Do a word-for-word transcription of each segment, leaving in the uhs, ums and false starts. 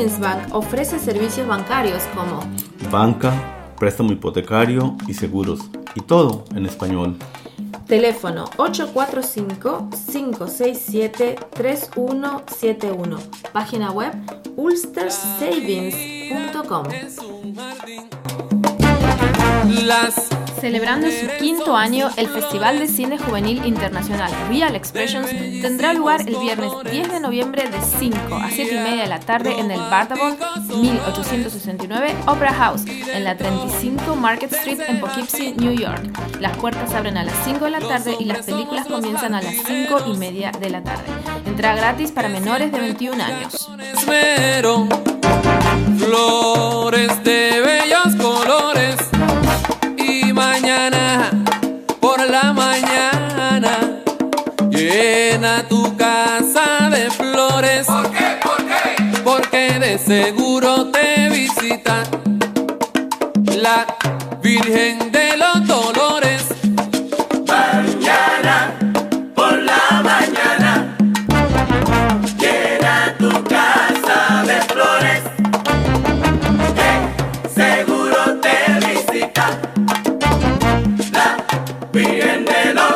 Savings Bank ofrece servicios bancarios como banca, préstamo hipotecario y seguros, y todo en español. Teléfono ocho cuatro cinco, cinco seis siete, tres uno siete uno. Página web ulster savings punto com. Las Celebrando su quinto año, el Festival de Cine Juvenil Internacional Real Expressions tendrá lugar el viernes diez de noviembre de cinco a siete y media de la tarde en el Bartavon mil ochocientos sesenta y nueve Opera House, en la treinta y cinco Market Street en Poughkeepsie, New York. Las puertas abren a las cinco de la tarde y las películas comienzan a las cinco y media de la tarde. Entrada gratis para menores de veintiún años. esmero, flores de bellos colores. Y mañana, por la mañana, llena tu casa de flores. ¿Por qué? ¿Por qué? Porque de seguro te visita la Virgen de los Dolores. Mañana, por la mañana, llena tu casa de flores. Que seguro te visita la Virgen de los.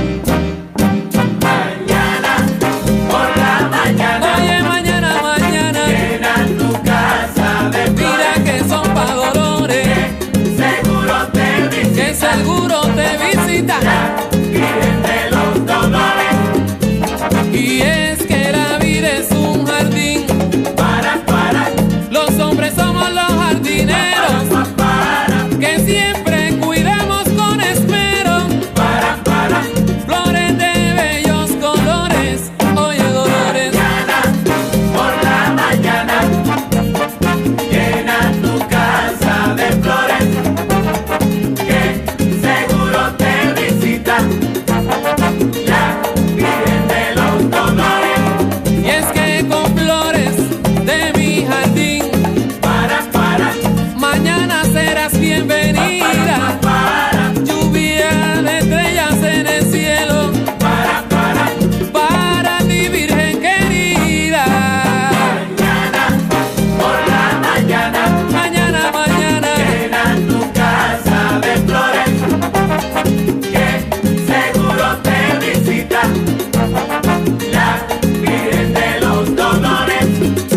Mañana, por la mañana. Oye, mañana, mañana, Llena tu casa de flores. mira que son pa' Dolores, Seguro te visita que seguro te visita. la Virgen de los Dolores. Y es que la vida es un jardín, Para, para, los hombres somos los jardineros, para, para, que siempre cuidamos con esmero para, para. flores de bellos colores. Oye, Dolores, Mañana, por la mañana, llena tu casa de flores, que seguro te visita la Virgen de los Dolores. y es que con flores de mi jardín Para, para, mañana serás bienvenida. para, Lluvia de estrellas en el cielo para, para. para ti, Virgen querida. Mañana, por la mañana, Mañana, mañana, llena tu casa de flores, que seguro te visita la Virgen de los Dolores.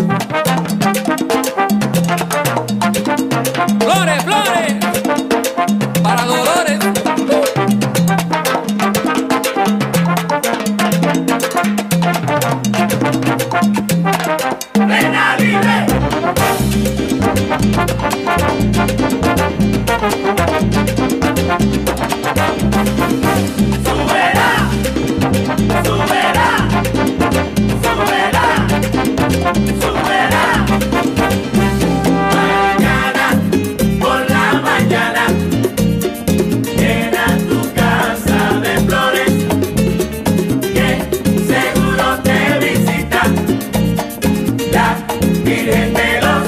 flores, flores para Dolores. Reina libre. Subirá, subirá, subirá, subirá. Mañana, por la mañana, llena tu casa de flores, que seguro te visita la Virgen de los.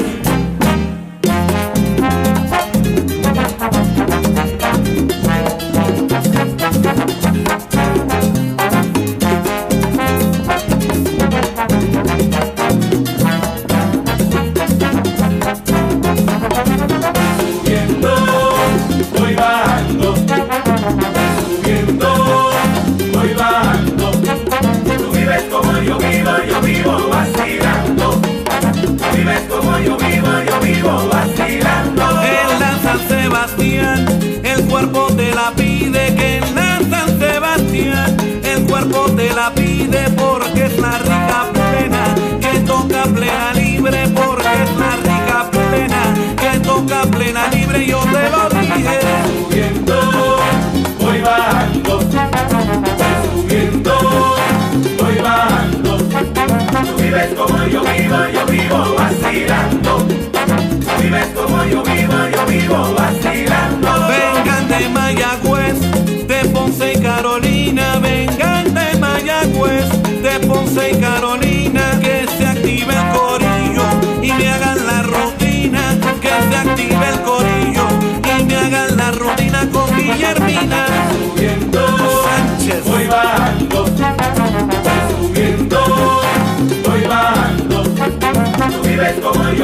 Subiendo, voy bajando, subiendo, voy bajando. Tú vives como yo vivo, yo vivo vacilando. Tú vives como yo vivo, yo vivo vacilando. En la San Sebastián, el cuerpo te la pide, que en la San Sebastián, el cuerpo te la pide, porque es la rica plena, que toca plena libre, porque es la rica plena, que toca plena libre, yo te lo dije. Subiendo, voy bajando, voy subiendo, voy bajando. Tú vives como yo vivo, yo vivo vacilando. Tú vives como yo vivo, yo vivo vacilando. Vengan de Mayagüez, de Ponce y Carolina, vengan de Mayagüez, de Ponce y Carolina, que se active el corillo y me hagan la rutina, que se active el corillo y me hagan la rutina con Guillermina Subiendo, Sánchez. voy bajando, voy subiendo, voy bajando. Tú vives como yo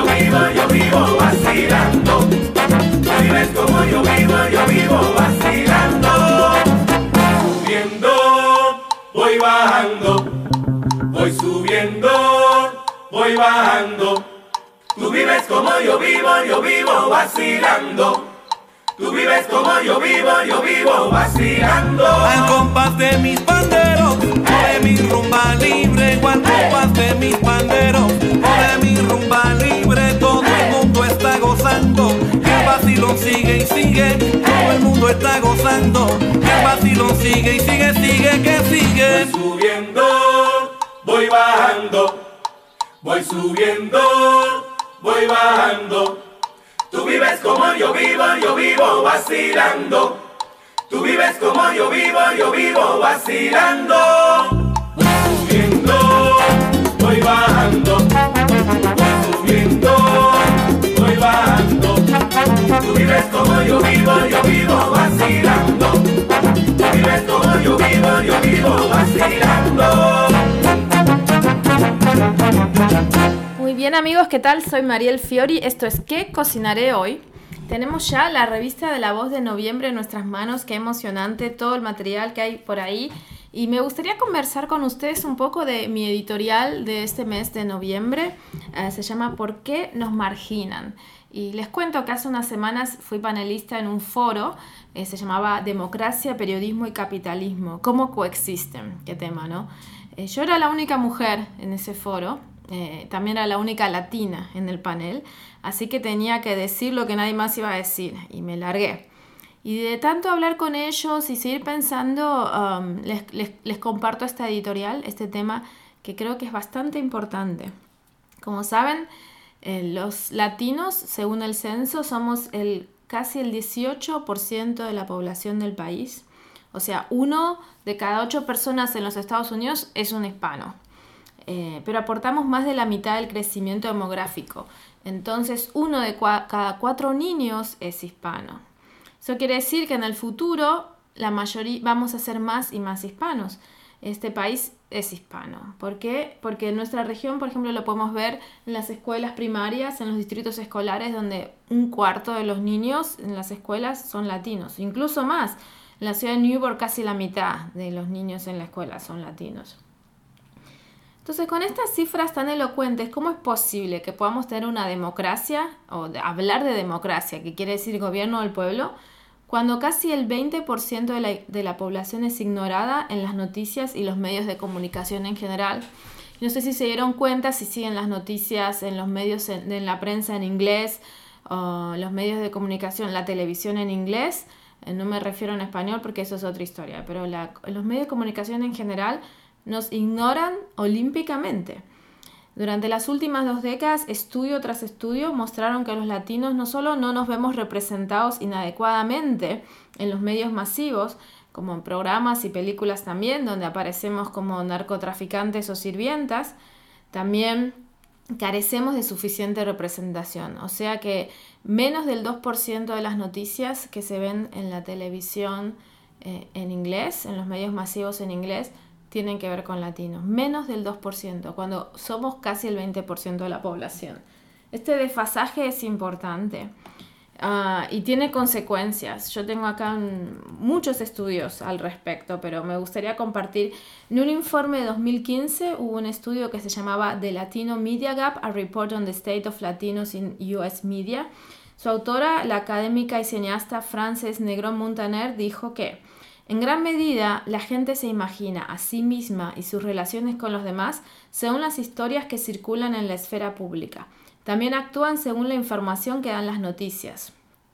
subiendo, voy bajando. Tú vives como yo vivo, yo vivo vacilando. Tú vives como yo vivo, yo vivo vacilando. Al compás de mis panderos, de mi rumba libre, al compás de mis panderos, de mi rumba libre, todo el mundo está gozando. El vacilón sigue y sigue, todo el mundo está gozando. El vacilón sigue y sigue, sigue que sigue. Voy subiendo, voy bajando. Voy subiendo, voy bajando. Tú vives como yo vivo, yo vivo vacilando. Tú vives como yo vivo, yo vivo vacilando. Voy subiendo, voy bajando. Voy subiendo, voy bajando. Tú vives como yo vivo, yo vivo vacilando. Tú vives como yo vivo, yo vivo vacilando. Muy bien amigos, ¿qué tal? Soy Mariel Fiori, esto es ¿Qué cocinaré hoy? Tenemos ya la revista de La Voz de noviembre en nuestras manos, qué emocionante todo el material que hay por ahí. Y me gustaría conversar con ustedes un poco de mi editorial de este mes de noviembre, eh, se llama ¿Por qué nos marginan? Y les cuento que hace unas semanas fui panelista en un foro, eh, se llamaba Democracia, Periodismo y Capitalismo, ¿cómo coexisten? Qué tema, ¿no? Eh, yo era la única mujer en ese foro. Eh, también era la única latina en el panel, así que tenía que decir lo que nadie más iba a decir y me largué. Y de tanto hablar con ellos y seguir pensando, um, les, les, les comparto esta editorial, este tema que creo que es bastante importante. Como saben, eh, los latinos, según el censo, somos el, casi el dieciocho por ciento de la población del país. O sea, uno de cada ocho personas en los Estados Unidos es un hispano. Eh, pero aportamos más de la mitad del crecimiento demográfico. Entonces, uno de cua- cada cuatro niños es hispano. Eso quiere decir que en el futuro la mayoría vamos a ser más y más hispanos. Este país es hispano. ¿Por qué? Porque en nuestra región, por ejemplo, lo podemos ver en las escuelas primarias, en los distritos escolares, donde un cuarto de los niños en las escuelas son latinos. Incluso más. En la ciudad de Newport casi la mitad de los niños en la escuela son latinos. Entonces, con estas cifras tan elocuentes, ¿cómo es posible que podamos tener una democracia, o de hablar de democracia, que quiere decir gobierno del pueblo, cuando casi el veinte por ciento de la, de la población es ignorada en las noticias y los medios de comunicación en general? No sé si se dieron cuenta, si siguen las noticias en los medios, en, en la prensa en inglés, o los medios de comunicación, la televisión en inglés. Eh, no me refiero en español porque eso es otra historia, pero la, los medios de comunicación en general nos ignoran olímpicamente. Durante las últimas dos décadas, estudio tras estudio mostraron que los latinos no solo no nos vemos representados inadecuadamente en los medios masivos, como en programas y películas también, donde aparecemos como narcotraficantes o sirvientas, también carecemos de suficiente representación. O sea que menos del dos por ciento de las noticias que se ven en la televisión eh, en inglés, en los medios masivos en inglés, tienen que ver con latinos, menos del dos por ciento, cuando somos casi el veinte por ciento de la población. Este desfasaje es importante uh, y tiene consecuencias. Yo tengo acá un, muchos estudios al respecto, pero me gustaría compartir. En un informe de dos mil quince hubo un estudio que se llamaba The Latino Media Gap, a Report on the State of Latinos in U S Media. Su autora, la académica y cineasta Frances Negrón Montaner, dijo que en gran medida, la gente se imagina a sí misma y sus relaciones con los demás según las historias que circulan en la esfera pública. También actúan según la información que dan las noticias.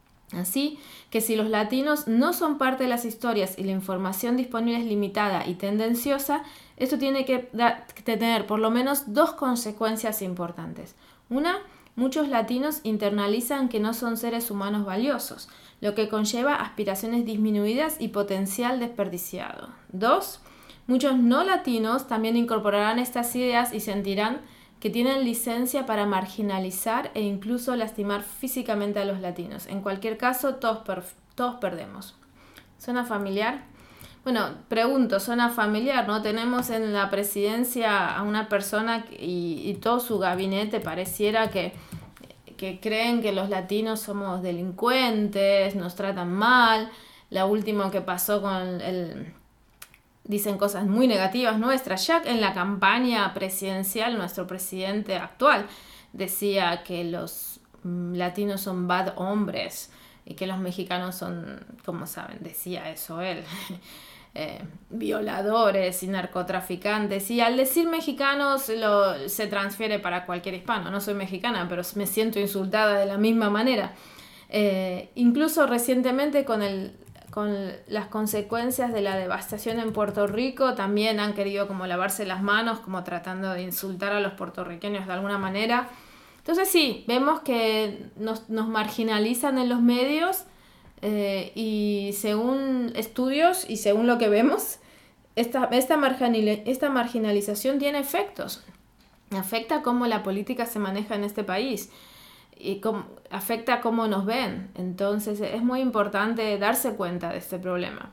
Así que si los latinos no son parte de las historias y la información disponible es limitada y tendenciosa, esto tiene que, da, que tener por lo menos dos consecuencias importantes. Una, muchos latinos internalizan que no son seres humanos valiosos, lo que conlleva aspiraciones disminuidas y potencial desperdiciado. Dos, muchos no latinos también incorporarán estas ideas y sentirán que tienen licencia para marginalizar e incluso lastimar físicamente a los latinos. En cualquier caso, todos, per- todos perdemos. ¿Suena familiar? Bueno, pregunto, suena familiar, ¿no? Tenemos en la presidencia a una persona y, y todo su gabinete pareciera que que creen que los latinos somos delincuentes, nos tratan mal. La última que pasó con el, dicen cosas muy negativas nuestras. Ya en la campaña presidencial, nuestro presidente actual decía que los mm, latinos son bad hombres y que los mexicanos son, como saben, decía eso él, eh, violadores y narcotraficantes. Y al decir mexicanos lo, se transfiere para cualquier hispano. No soy mexicana, pero me siento insultada de la misma manera. Eh, incluso recientemente con el con las consecuencias de la devastación en Puerto Rico, también han querido como lavarse las manos, como tratando de insultar a los puertorriqueños de alguna manera. Entonces sí, vemos que nos, nos marginalizan en los medios eh, y según estudios y según lo que vemos, esta, esta, marginal, esta marginalización tiene efectos. Afecta cómo la política se maneja en este país y cómo, afecta cómo nos ven. Entonces es muy importante darse cuenta de este problema.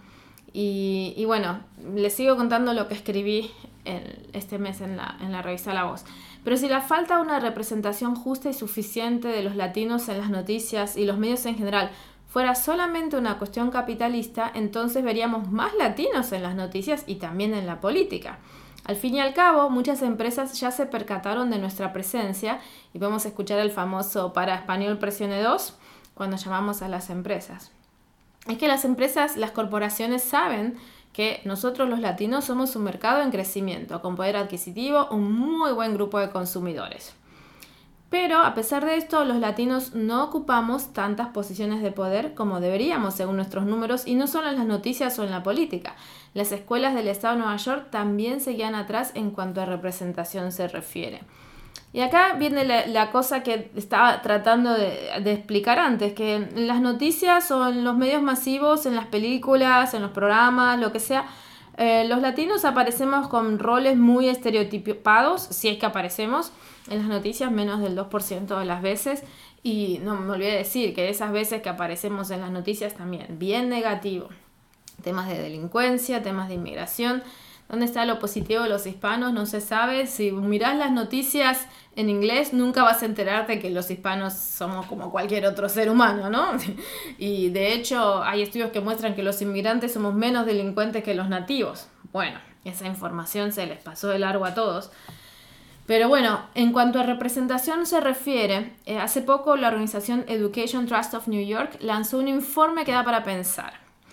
Y, y bueno, les sigo contando lo que escribí en, este mes en la, en la revista La Voz. Pero si la falta de una representación justa y suficiente de los latinos en las noticias y los medios en general fuera solamente una cuestión capitalista, entonces veríamos más latinos en las noticias y también en la política. Al fin y al cabo, muchas empresas ya se percataron de nuestra presencia y podemos escuchar el famoso para español presione dos cuando llamamos a las empresas. Es que las empresas, las corporaciones saben que nosotros los latinos somos un mercado en crecimiento, con poder adquisitivo, un muy buen grupo de consumidores. Pero a pesar de esto, los latinos no ocupamos tantas posiciones de poder como deberíamos según nuestros números, y no solo en las noticias o en la política. Las escuelas del estado de Nueva York también seguían atrás en cuanto a representación se refiere. Y acá viene la, la cosa que estaba tratando de, de explicar antes, que en las noticias o en los medios masivos, en las películas, en los programas, lo que sea, eh, los latinos aparecemos con roles muy estereotipados, si es que aparecemos en las noticias menos del dos por ciento de las veces. Y no me olvidé decir que esas veces que aparecemos en las noticias también, bien negativo. Temas de delincuencia, temas de inmigración. ¿Dónde está lo positivo de los hispanos? No se sabe. Si mirás las noticias en inglés, nunca vas a enterarte que los hispanos somos como cualquier otro ser humano, ¿no? Y de hecho hay estudios que muestran que los inmigrantes somos menos delincuentes que los nativos. Bueno, esa información se les pasó de largo a todos. Pero bueno, en cuanto a representación se refiere, eh, hace poco la organización Education Trust of New York lanzó un informe que da para pensar.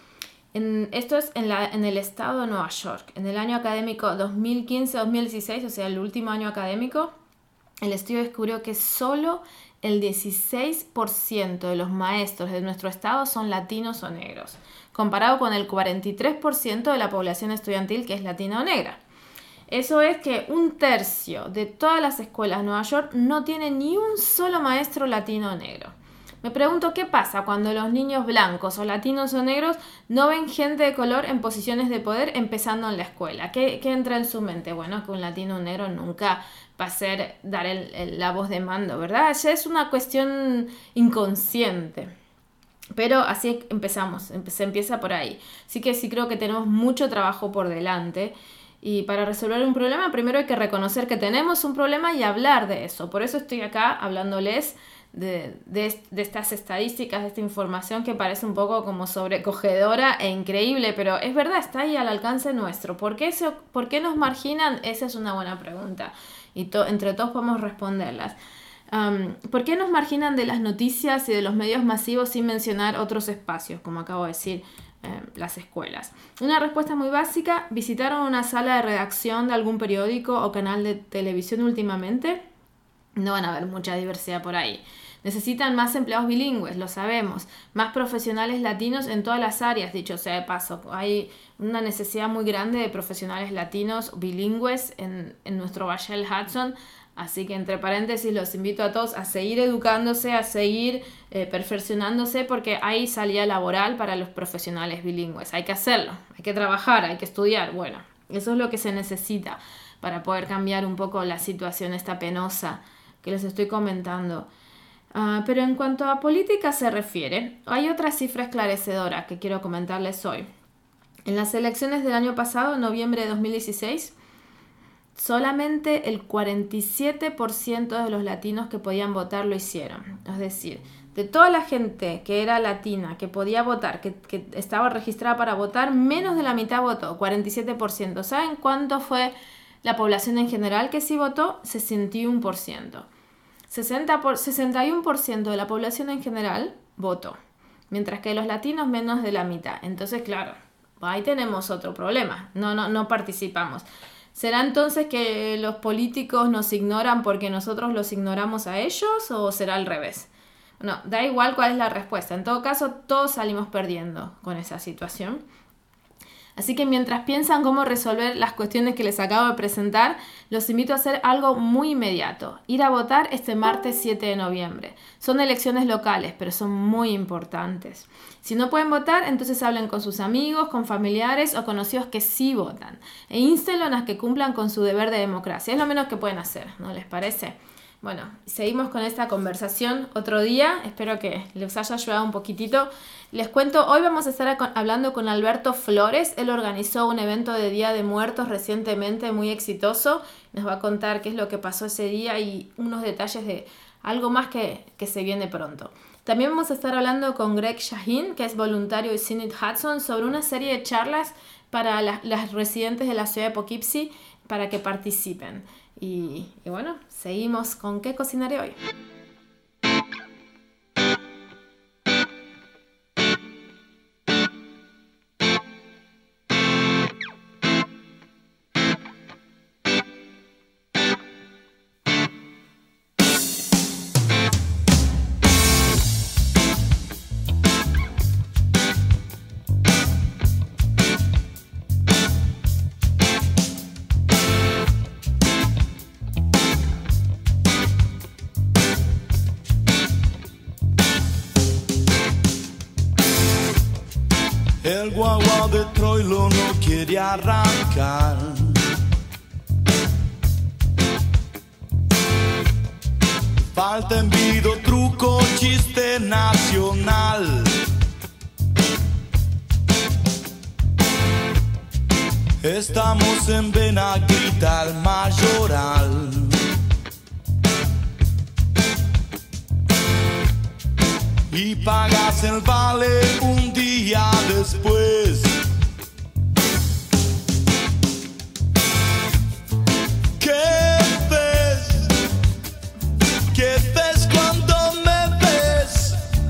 En, esto es en, la, en el estado de Nueva York. En el año académico dos mil quince dos mil dieciséis, o sea, el último año académico, el estudio descubrió que solo el dieciséis por ciento de los maestros de nuestro estado son latinos o negros, comparado con el cuarenta y tres por ciento de la población estudiantil que es latina o negra. Eso es que un tercio de todas las escuelas de Nueva York no tiene ni un solo maestro latino o negro. Me pregunto qué pasa cuando los niños blancos o latinos o negros no ven gente de color en posiciones de poder empezando en la escuela. ¿Qué, qué entra en su mente? Bueno, que un latino o negro nunca va a ser dar el, el, la voz de mando, ¿verdad? Ya es una cuestión inconsciente. Pero así empezamos, se empieza por ahí. Así que sí creo que tenemos mucho trabajo por delante. Y para resolver un problema, primero hay que reconocer que tenemos un problema y hablar de eso. Por eso estoy acá hablándoles de, de, de estas estadísticas, de esta información que parece un poco como sobrecogedora e increíble, pero es verdad, está ahí al alcance nuestro. ¿Por qué, se, por qué nos marginan? Esa es una buena pregunta y to, entre todos podemos responderlas. Um, ¿Por qué nos marginan de las noticias y de los medios masivos sin mencionar otros espacios, como acabo de decir? Eh, las escuelas. Una respuesta muy básica: ¿visitaron una sala de redacción de algún periódico o canal de televisión últimamente? No van a haber mucha diversidad por ahí. Necesitan más empleados bilingües, lo sabemos, más profesionales latinos en todas las áreas, dicho sea de paso. Hay una necesidad muy grande de profesionales latinos bilingües en, en nuestro Valle del Hudson. Así que entre paréntesis los invito a todos a seguir educándose, a seguir eh, perfeccionándose, porque hay salida laboral para los profesionales bilingües. Hay que hacerlo, hay que trabajar, hay que estudiar. Bueno, eso es lo que se necesita para poder cambiar un poco la situación esta penosa que les estoy comentando. Uh, pero en cuanto a política se refiere, hay otra cifra esclarecedora que quiero comentarles hoy. En las elecciones del año pasado, en noviembre de dos mil dieciséis, solamente el cuarenta y siete por ciento de los latinos que podían votar lo hicieron. Es decir, de toda la gente que era latina, que podía votar, que, que estaba registrada para votar, menos de la mitad votó, cuarenta y siete por ciento. ¿Saben cuánto fue la población en general que sí votó? sesenta y uno por ciento. sesenta por, sesenta y uno por ciento de la población en general votó, mientras que los latinos menos de la mitad. Entonces, claro, ahí tenemos otro problema. No, no, no participamos. ¿Será entonces que los políticos nos ignoran porque nosotros los ignoramos a ellos o será al revés? No, da igual cuál es la respuesta. En todo caso, todos salimos perdiendo con esa situación. Así que mientras piensan cómo resolver las cuestiones que les acabo de presentar, los invito a hacer algo muy inmediato. Ir a votar este martes siete de noviembre. Son elecciones locales, pero son muy importantes. Si no pueden votar, entonces hablen con sus amigos, con familiares o conocidos que sí votan. E instenlos a que cumplan con su deber de democracia. Es lo menos que pueden hacer, ¿no les parece? Bueno, seguimos con esta conversación otro día. Espero que les haya ayudado un poquitito. Les cuento, hoy vamos a estar hablando con Alberto Flores. Él organizó un evento de Día de Muertos recientemente muy exitoso. Nos va a contar qué es lo que pasó ese día y unos detalles de algo más que, que se viene pronto. También vamos a estar hablando con Greg Shaheen, que es voluntario de Zenith Hudson, sobre una serie de charlas para la, las residentes de la ciudad de Poughkeepsie para que participen. Y, y bueno, seguimos con ¿Qué cocinaré hoy? El guagua de Troilo no quiere arrancar. Falta envido, truco, chiste nacional. Estamos en Benaguita, el Mayoral. Y pagas el vale un día después. ¿Qué ves? ¿Qué ves cuando me ves?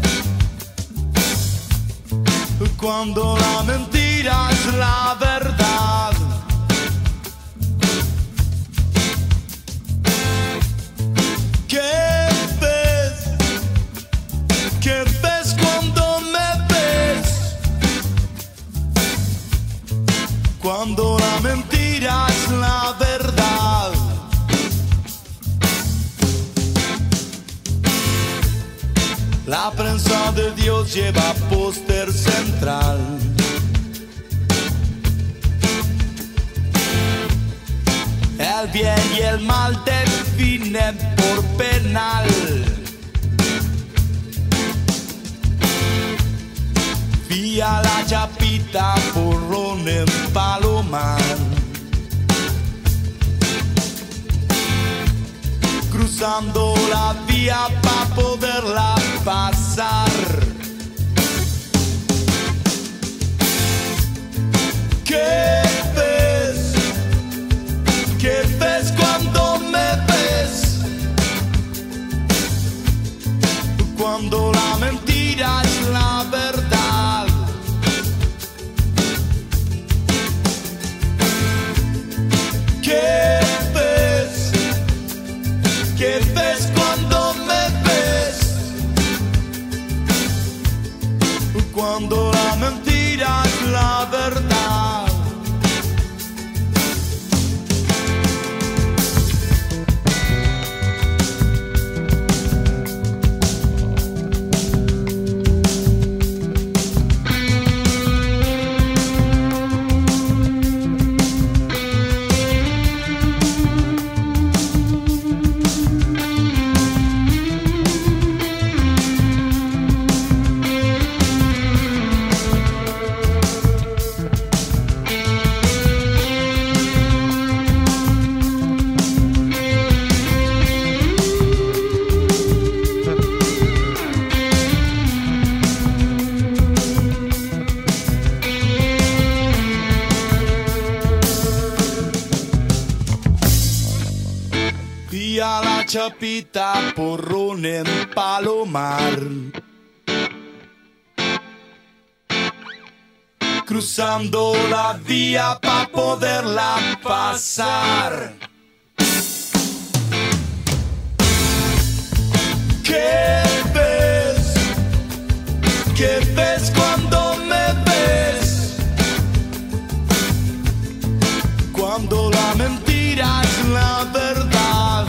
Cuando la mentira es la verdad. ¿Qué ves? ¿Qué ves cuando me ves? Cuando la mentira es la verdad. La prensa de Dios lleva póster central. El bien y el mal definen por penal. Vía la chapita, porrón en Palomar. Cruzando la vía pa' poderla pasar. ¿Qué ves? ¿Qué ves cuando me ves? Cuando la mentira es la verdad. ¿Qué ves? ¿Qué ves cuando me ves? Cuando la mentira es la verdad. y a la chapita porrón en Palomar. Cruzando la vía pa' poderla pasar. ¿Qué ves? ¿Qué ves cuando me ves? Cuando la mentira es la verdad.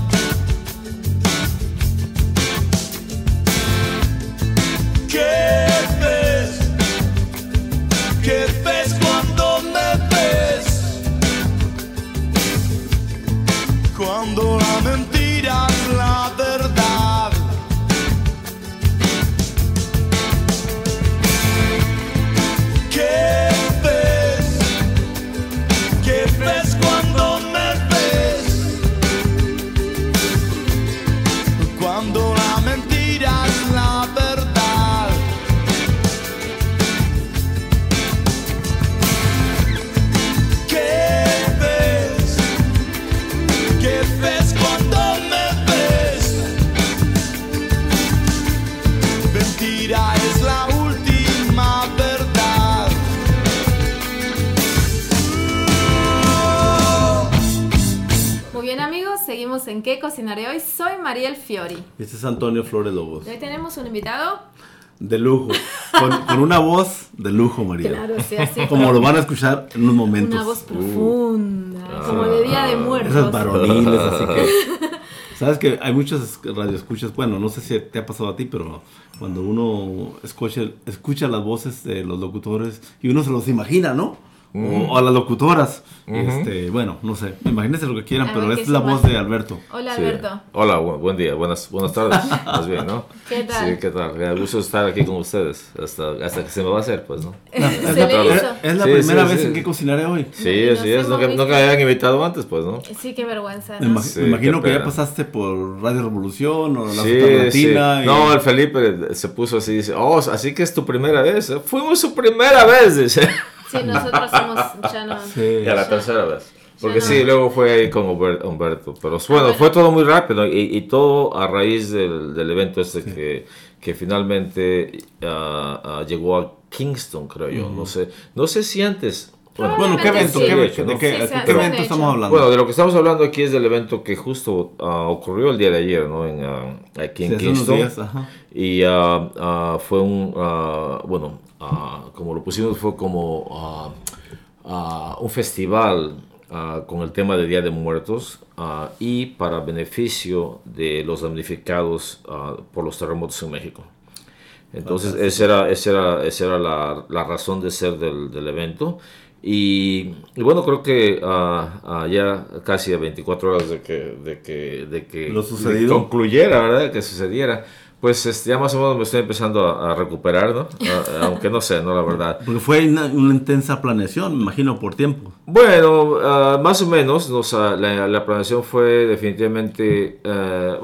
¿Qué ves? ¿Qué ves cuando me ves? Cuando la mentira es la verdad. ¿Qué ves? ¿Qué ves cuando me ves? Cuando la mentira es la verdad. ¿Qué ves? ¿Qué ves cuando me ves? Mentira es la última verdad. Muy bien, amigos, seguimos en ¿Qué cocinaré hoy? Soy Mariel Fiori. Este es Antonio Flores Lobos. Y hoy tenemos un invitado. De lujo. Con, con una voz de lujo, María. Claro, sí, así. Como lo van a escuchar en unos momentos. Una voz profunda, uh, como de Día de Muertos. Esas varoniles, así que... Sabes que hay muchos radioescuchas, bueno, no sé si te ha pasado a ti, pero cuando uno escucha, escucha las voces de los locutores y uno se los imagina, ¿no? Uh-huh. O a las locutoras. Uh-huh. Este, bueno, no sé, imagínense lo que quieran, a pero ver, es la voz de Alberto. Hola, sí. Alberto. Hola, bu- buen día, buenas, buenas tardes, más bien, ¿no? ¿Qué tal? Sí, ¿qué tal? Me gusta estar aquí con ustedes, hasta, hasta que se me va a hacer, pues, ¿no? No, se es, le la, hizo. es, es la Sí, primera sí, vez sí. en que cocinaré hoy. Sí, Nos así es, hemos nunca, visto. nunca me habían invitado antes, pues, ¿no? Sí, qué vergüenza, Me, ¿no? imag- Sí, me imagino qué que ya pena. pasaste por Radio Revolución o la Sí, Super sí. Latina. Y... No, el Felipe se puso así, dice, oh, así que es tu primera vez. ¿eh? Fuimos su primera vez, dice. Sí, nosotros somos, ya no. Sí. Y a la tercera vez. Porque Ya no. sí, luego fue ahí con Humber- Humberto. Pero bueno, bueno. fue todo muy rápido y, y todo a raíz del, del evento este Sí. que, que finalmente ah, ah, llegó a Kingston, creo yo. No sé, no sé si antes. Bueno, Bueno, ¿qué evento? Sí. ¿Qué, evento? Sí, ¿De qué, sí, de se- qué se han evento hecho. estamos hablando? Bueno, de lo que estamos hablando aquí es del evento que justo ah, ocurrió el día de ayer, ¿no? En, ah, aquí en Sí, hace unos Kingston. días, ajá. Y ah, ah, fue un, ah, bueno, ah, como lo pusimos, fue como ah, ah, un festival ah, con el tema de Día de Muertos ah, y para beneficio de los damnificados ah, por los terremotos en México. Entonces, esa era, esa era, esa era la, la razón de ser del, del evento. Y, y bueno, creo que ah, ah, ya casi a veinticuatro horas de que, de que, de que Lo sucedido. concluyera, ¿verdad? Que sucediera. Pues este, ya más o menos me estoy empezando a, a recuperar, ¿no? Ah, aunque no sé, ¿no? La verdad. Porque fue una, una intensa planeación, me imagino, por tiempo. Bueno, ah, más o menos, o sea, la, la planeación fue definitivamente eh,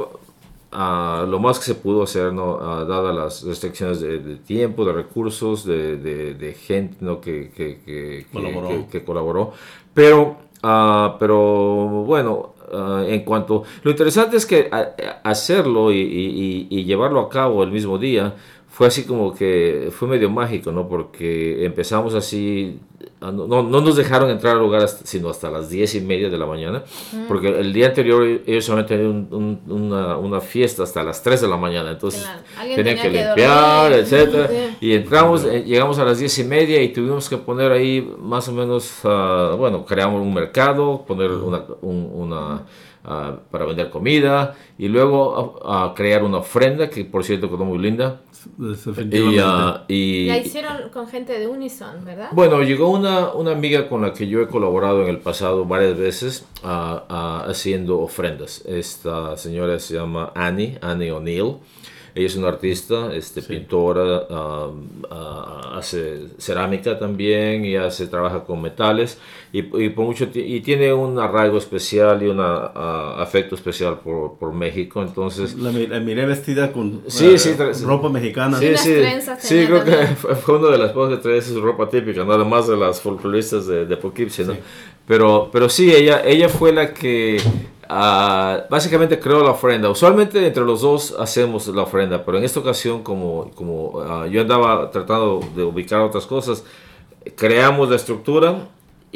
ah, lo más que se pudo hacer, ¿no? Ah, dadas las restricciones de, de tiempo, de recursos, de, de, de gente, ¿no? que, que, que, Colaboró. que, que colaboró. Pero, ah, pero bueno, ah, en cuanto... Lo interesante es que a- a- hacerlo y, y- y- y llevarlo a cabo el mismo día fue así como que fue medio mágico, ¿no? Porque empezamos así, ah, no, no no nos dejaron entrar al lugar hasta- sino hasta las diez y media de la mañana, porque el día anterior ellos solamente tenían un- un- una, una fiesta hasta las tres de la mañana, entonces Claro, alguien tenían que tenía que limpiar, dormir. etcétera, Sí. y entramos, eh, llegamos a las diez y media y tuvimos que poner ahí más o menos, ah, bueno, creamos un mercado, poner una, un- una ah, para vender comida y luego ah, ah, crear una ofrenda que por cierto quedó muy linda. Definitivamente. Y, ah, y- La hicieron con gente de Unison, ¿verdad? bueno, llegó una, una amiga con la que yo he colaborado en el pasado varias veces ah, ah, haciendo ofrendas. Esta señora se llama Annie, Annie O'Neill. Ella es una artista, este, pintora, ah, ah, hace cerámica también y hace, trabaja con metales y, y, por mucho, ti- y tiene un arraigo especial y un afecto especial por, por México. Entonces, La, mi- la miré vestida con Sí, eh, sí, tra- ropa mexicana. Sí, unas sí, trenzas sí, tenía creo que también. fue fue una de las cosas que trae su ropa típica, ¿no? Además de las folcloristas de, de Poughkeepsie, ¿no? Pero, pero sí, ella, ella fue la que uh, básicamente creo la ofrenda. Usualmente entre los dos hacemos la ofrenda, pero en esta ocasión como, como uh, yo andaba tratando de ubicar otras cosas, creamos la estructura.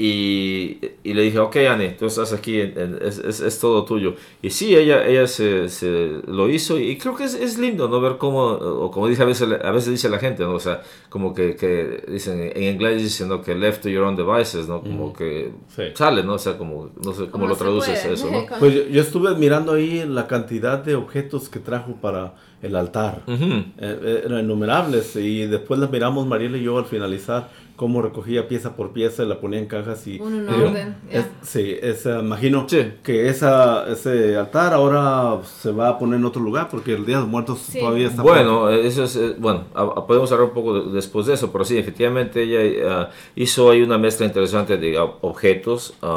Y, y le dije, ok, Annie, tú estás aquí, es, es, es todo tuyo. Y sí, ella, ella se, se lo hizo y creo que es, es lindo, ¿no? Ver cómo, o como dice a veces, a veces dice la gente, ¿no? O sea, como que, que dicen, en inglés dicen, ¿no? Que left to your own devices, ¿no? Como mm. que sí. sale, ¿no? O sea, como, no sé cómo lo traduces puede? Eso, ¿no? Pues yo, yo estuve admirando ahí la cantidad de objetos que trajo para el altar. Uh-huh. eh, eran innumerables y después las miramos Mariela y yo al finalizar cómo recogía pieza por pieza y la ponía en cajas y un digo, orden. Es, sí, es, uh, imagino sí. que esa, ese altar ahora se va a poner en otro lugar porque el Día de los Muertos sí. todavía está bueno por... eso es eh, bueno a, a, podemos hablar un poco de, después de eso, pero sí, efectivamente ella uh, hizo ahí una mezcla interesante de uh, objetos uh,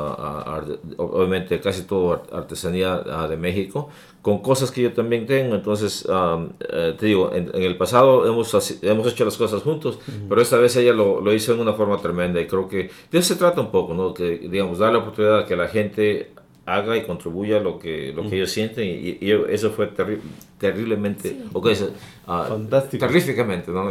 uh, uh, obviamente casi todo artesanía uh, de México con cosas que yo también tengo. Entonces um, eh, te digo, en, en el pasado hemos, hemos hecho las cosas juntos, uh-huh. pero esta vez ella lo, lo hizo en una forma tremenda y creo que de eso se trata un poco, ¿no? Que digamos, dar la oportunidad a que la gente haga y contribuya lo que, lo que uh-huh. ellos sienten y, y eso fue terri- terriblemente, sí. okay, uh, fantástico, terríficamente, ¿no? no,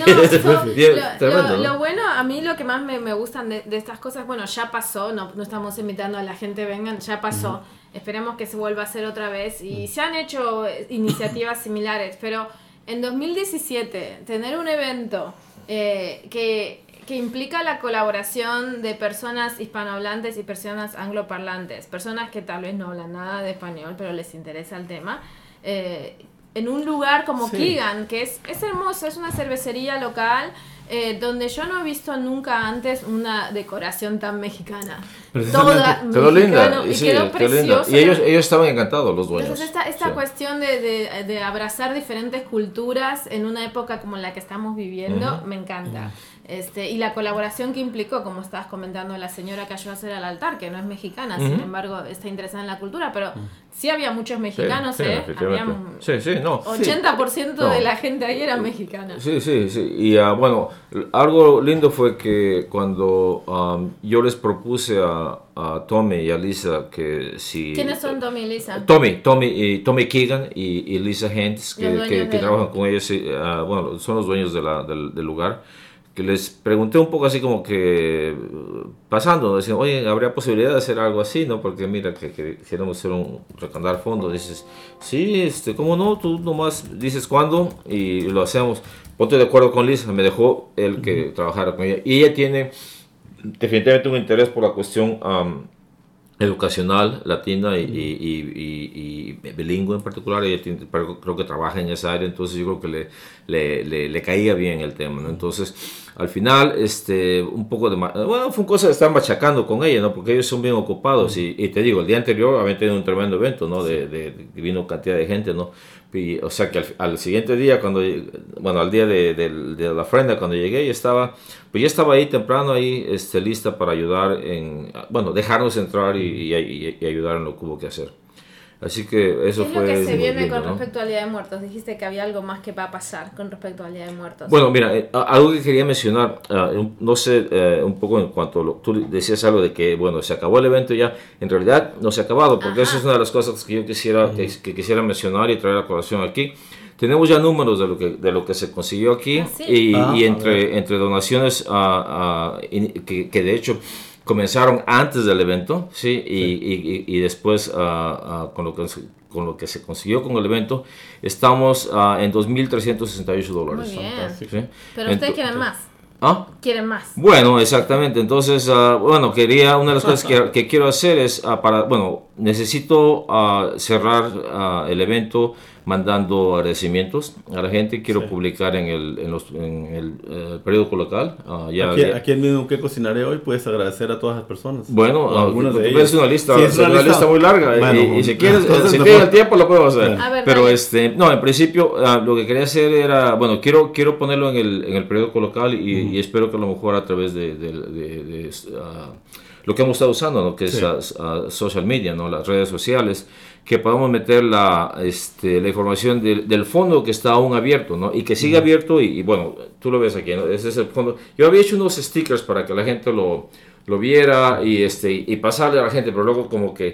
so, Bien, lo, tremendo, lo, ¿no? Lo bueno, a mí lo que más me, me gustan de, de estas cosas, bueno, ya pasó, no, no estamos invitando a la gente vengan, ya pasó. Uh-huh. Esperemos que se vuelva a hacer otra vez y se han hecho iniciativas similares, pero en dos mil diecisiete tener un evento eh, que, que implica la colaboración de personas hispanohablantes y personas angloparlantes, personas que tal vez no hablan nada de español pero les interesa el tema, eh, en un lugar como sí. Keegan, que es, es hermoso, es una cervecería local Eh, donde yo no he visto nunca antes una decoración tan mexicana. Toda quedó linda. Y sí, quedó preciosa. Y ellos, ellos estaban encantados, los dueños. Entonces esta, esta sí. cuestión de, de, de abrazar diferentes culturas en una época como la que estamos viviendo, uh-huh. me encanta. Uh-huh. Este, y la colaboración que implicó, como estabas comentando, la señora que ayudó a hacer el altar, que no es mexicana, uh-huh. sin embargo está interesada en la cultura, pero uh-huh. sí había muchos mexicanos, sí, sí, ¿eh? Había sí, sí, no. ochenta por ciento sí. de la gente ahí era mexicana. Sí, sí, sí. Y uh, bueno, algo lindo fue que cuando um, yo les propuse a, a Tommy y a Lisa que si... ¿Quiénes son Tommy y Lisa? Tommy, Tommy, y, Tommy Keegan y, y Lisa Hentz, que, que, que trabajan con ellos, uh, bueno, son los dueños de la, del, del lugar. Que les pregunté un poco así como que pasando, decían, oye, ¿habría posibilidad de hacer algo así? ¿No? Porque mira, que, que queremos hacer un recaudar fondos. Dices, sí, este, ¿cómo no? Tú nomás dices cuándo y lo hacemos. Ponte de acuerdo con Lisa, me dejó él que uh-huh. trabajara con ella. Y ella tiene definitivamente un interés por la cuestión um, educacional latina y, uh-huh. y, y, y, y bilingüe en particular. Ella tiene, creo que trabaja en esa área, entonces yo creo que le, le, le, le caía bien el tema, ¿no? Entonces, al final, este, un poco de... Bueno, fue una cosa de estar machacando con ella, ¿no? Porque ellos son bien ocupados. Uh-huh. Y, y te digo, el día anterior habían tenido un tremendo evento, ¿no? De, de, de vino cantidad de gente, ¿no? Y, o sea que al, al siguiente día, cuando... Bueno, al día de, de, de la ofrenda, cuando llegué, ya estaba... Pues ya estaba ahí temprano, ahí, este, lista para ayudar en... Bueno, dejarnos entrar y, y, y, y ayudar en lo que hubo que hacer. Así que eso ¿Qué fue... ¿Qué es lo que se viene lindo, con ¿no? respecto al Día de Muertos? Dijiste que había algo más que va a pasar con respecto al Día de Muertos. Bueno, mira, eh, algo que quería mencionar, uh, no sé, uh, un poco en cuanto a lo, tú decías algo de que, bueno, se acabó el evento ya, en realidad no se ha acabado, porque Ajá. eso es una de las cosas que yo quisiera, uh-huh. que, que quisiera mencionar y traer a colación aquí. Tenemos ya números de lo que, de lo que se consiguió aquí, ¿Ah, sí? y, ah, y entre, entre donaciones uh, uh, in, que, que de hecho... comenzaron antes del evento, ¿sí? Y, sí. y, y, y después uh, uh, con, lo que, con lo que se consiguió con el evento, estamos uh, en dos mil trescientos sesenta y ocho dólares. Muy bien. ¿Sí? Pero ustedes quieren más. ¿Ah? Quieren más. Bueno, exactamente. Entonces, uh, bueno, quería, una de las cosas que, que quiero hacer es, uh, para, bueno, necesito uh, cerrar uh, el evento mandando agradecimientos a la gente. Quiero sí. publicar en el, en los, en el uh, periódico local. Uh, ya, aquí, ya. aquí en mismo que cocinaré hoy puedes agradecer a todas las personas. Bueno, uh, algunas de ellas. Es una lista, sí, es una, una lista, lista muy larga. Bueno, y, y si quieres, si tienes el tiempo lo podemos hacer. A ver, Pero dale. este, no, en principio uh, lo que quería hacer era, bueno, quiero, quiero ponerlo en el, en el periódico local y, uh-huh. y espero que a lo mejor a través de, de, de, de uh, lo que hemos estado usando, ¿no? Que es sí. uh, uh, social media, ¿no? Las redes sociales, que podamos meter la, este, la información de, del fondo que está aún abierto, ¿no? Y que sigue uh-huh. abierto y, y bueno, tú lo ves aquí, ¿no? Ese es el fondo. Yo había hecho unos stickers para que la gente lo, lo viera y, este, y pasarle a la gente, pero luego como que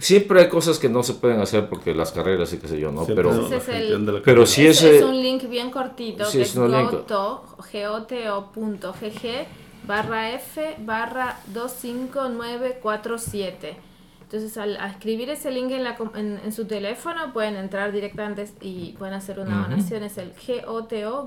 siempre hay cosas que no se pueden hacer porque las carreras y qué sé yo, ¿no? Siempre Pero, no, la Ese es gente el- anda la pero carrera. si Ese ese... es un link bien cortito, Sí, que es es un link. goto, goto.gg barra F barra dos cinco nueve cuatro siete. Entonces, al a escribir ese link en, la, com- en, en su teléfono, pueden entrar directamente y pueden hacer una Ujú. donación. Es el goto,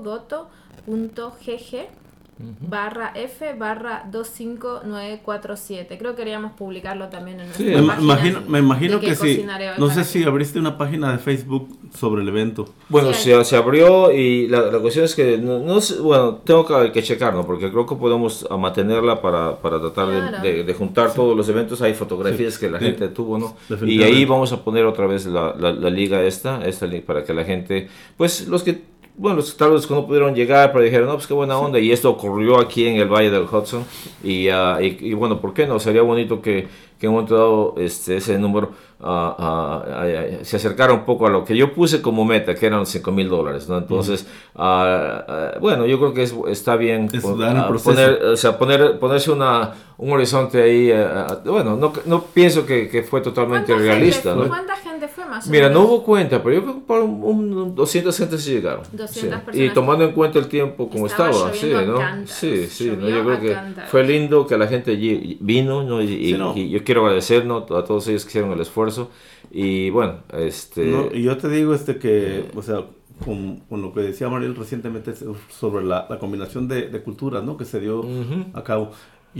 goto.gg barra F barra dos cinco nueve cuatro siete. Creo que queríamos publicarlo también en nuestra Sí, me página imagino, me imagino de que sí. cocinaré hoy No para sé que- si abriste una página de Facebook sobre el evento. Bueno, Sí, se, se abrió y la, la cuestión es que, no, no sé, bueno, tengo que, que checar, ¿no? Porque creo que podemos ah, mantenerla para, para tratar de- Claro. de, de juntar todos los eventos. Hay fotografías Sí, que la sí. gente tuvo, ¿no? Y Definitivamente. ahí vamos a poner otra vez la, la, la liga esta, esta li- para que la gente, pues los que, bueno, los tal vez que no pudieron llegar, pero dijeron, no, pues qué buena onda. Y esto ocurrió aquí en el Valle del Hudson. Y, ah, y, y bueno, ¿por qué no? Sería bonito que, que en un momento dado este, ese número ah, ah, ah, ah, se acercara un poco a lo que yo puse como meta, que eran cinco mil dólares, ¿no? Entonces, ah, ah, bueno, yo creo que es, está bien Es pon- dar el ah, proceso. poner, o sea, poner, ponerse una, un horizonte ahí. ah, ah, bueno, no, no pienso que, que fue totalmente ¿Cuánta realista, gente, ¿no? ¿Cuánta gente fue más o Mira, no menos? hubo cuenta, pero yo creo que para un, un doscientas gente sí llegaron. doscientas Sí. personas. Y tomando en cuenta el tiempo como Estaba estaba, sí, lloviendo a ¿no? cántaros, Sí, sí, ¿no? llovió Yo creo a que cántaros. fue lindo que la gente allí vino, ¿no? Y, y- Sí, no. y yo quiero agradecer, ¿no? A todos ellos que hicieron el esfuerzo. Y bueno, este... No, y yo te digo este que, o sea, con, con lo que decía Mariel recientemente sobre la, la combinación de, de culturas, ¿no? Que se dio Ujú. a cabo.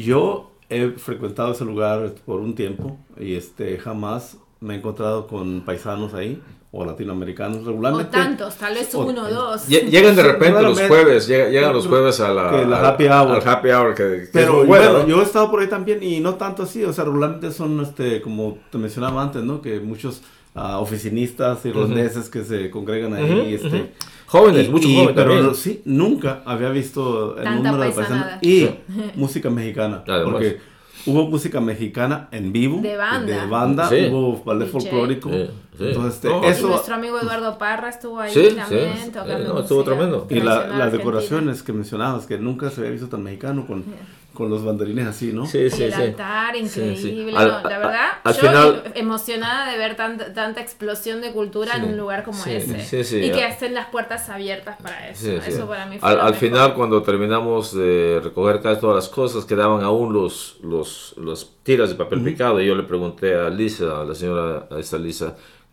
Yo he frecuentado ese lugar por un tiempo y este jamás me he encontrado con paisanos ahí o latinoamericanos O regularmente. tantos, tal vez o- uno o dos. Lle- Llegan de repente los Realmente- jueves, llega- llegan los jueves a la, Que la al- happy hour. al happy hour, que, que es Pero muy bueno, bueno, ¿no? yo he estado por ahí también y no tanto así, o sea, regularmente son, este, como te mencionaba antes, ¿no? Que muchos ah, oficinistas irlandeses que se congregan ahí, Ujú, este, ujú. Jóvenes, y- muchos y- jóvenes pero también. sí, nunca había visto el Tanta número de paisanada. paisanos y Sí. música mexicana, Además. porque hubo música mexicana en vivo, De banda. de banda, Sí. hubo ballet D J. folclórico, Sí, sí. entonces este, No, Y eso nuestro amigo Eduardo Parra estuvo ahí Sí, también sí. tocando Eh, no, estuvo música tremendo. y la- tradicional las argentina. decoraciones que mencionabas, que nunca se había visto tan mexicano con, con los banderines así, ¿no? Sí, Y sí, el sí. altar, Sí, sí. increíble. Al- no, la verdad, al yo final- emocionada de ver tanta, tanta explosión de cultura Sí. en un lugar como Sí, ese. sí, sí, y que ya. estén las puertas abiertas para eso. Sí, sí. Eso para mí fue Al, lo al mejor. final, cuando terminamos de recoger casi todas las cosas, quedaban aún los, los, los tiras de papel picado. Y yo le pregunté a Lisa, a la señora, a esta Lisa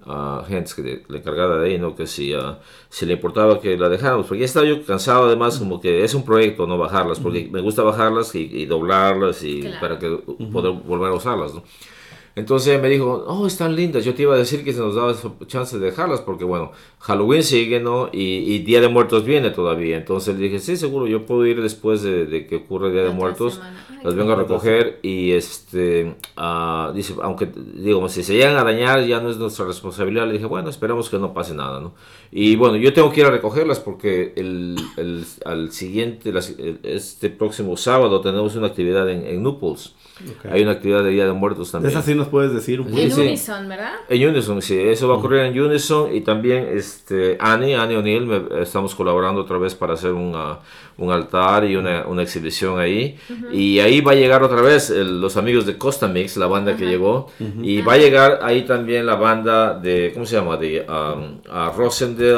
a Hens, que de- la encargada de ahí, ¿no? Que si, ah, si le importaba que la dejáramos. Porque ya estaba yo cansado, además, como que es un proyecto, ¿no? Bajarlas, porque me gusta bajarlas y, y doblarlas y Claro. para que poder volver a usarlas, ¿no? Entonces me dijo, oh, están lindas. Yo te iba a decir que se nos daba esa chance de dejarlas porque, bueno, Halloween sigue, ¿no? Y, y Día de Muertos viene todavía. Entonces le dije, sí, seguro, yo puedo ir después de, de que ocurra el Día de Otra Muertos. semana. Ay, Las vengo a recoger y, este, ah, dice, aunque, digo, si se llegan a dañar ya no es nuestra responsabilidad. Le dije, bueno, esperamos que no pase nada, ¿no? Y bueno, yo tengo que ir a recogerlas porque el, el, al siguiente, las- el- este próximo sábado tenemos una actividad en, en Newport. Ok. Hay una actividad de Día de Muertos De también. esa sí nos puedes decir un Sí, poquito. En sí. Unison, ¿verdad? En Unison, sí, eso va a ocurrir en Unison y también este, Annie, Annie O'Neill, me- estamos colaborando otra vez para hacer una, un altar y una, una exhibición ahí. Y ahí va a llegar otra vez el- los amigos de Costa Mix, la banda que llegó. Y va a llegar ahí también la banda de, ¿cómo se llama? De um, a Rosendale,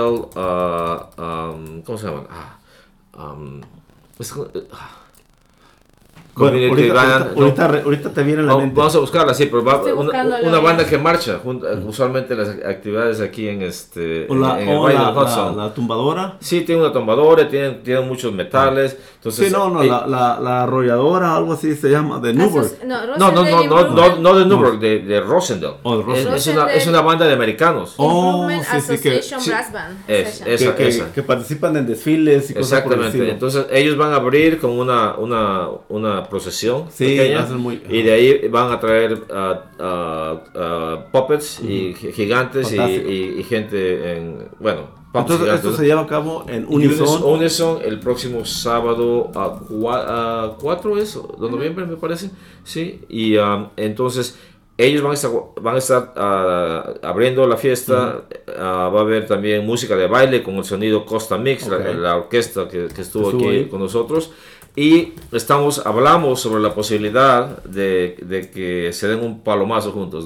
uh, um, ¿cómo se llama? Ah, um, es- ah, Bueno, Community ahorita, Band, ahorita, no. ahorita, re- ahorita te viene a la Vamos, mente. vamos a buscarla, sí, pero va Estoy una, buscándolo una ahí. banda que marcha, jun- usualmente las actividades aquí en este O la, en, en el o Valle la, del Hudson. la- la tumbadora. Sí, tiene una tombadora, tiene, tiene muchos metales, entonces Sí, no, no, eh, la, la, la arrolladora, algo así se llama, de Newburgh. Asos- No, no, no, no, Rosendale no, no, Improvement- no de Newburgh, de, de Rosendale. Oh, de Rosendale. Es, es una, es una banda de americanos. Oh, Improvement sí, sí, que- Association sí. Brass Band. Es- se llama. es- Esa, que, que, esa. que participan en desfiles y cosas por el Exactamente, estilo. entonces ellos van a abrir con una, una, una procesión Sí, pequeña, hacen muy- y de ahí van a traer ah, ah, ah, puppets y gi- gigantes y, Fantástico. y- y gente en, bueno, puppets Entonces gigantes, esto ¿no? se lleva a cabo en Unison, Unison. Unison el próximo sábado a cuatro es, de noviembre me parece, sí, y um, entonces ellos van a estar, van a estar ah, abriendo la fiesta, ah, va a haber también música de baile con el sonido Costa Mix, la- Ok. la, orquesta que, que estuvo, Estuvo aquí ahí. con nosotros, y estamos, hablamos sobre la posibilidad de, de que se den un palomazo juntos, ¿no?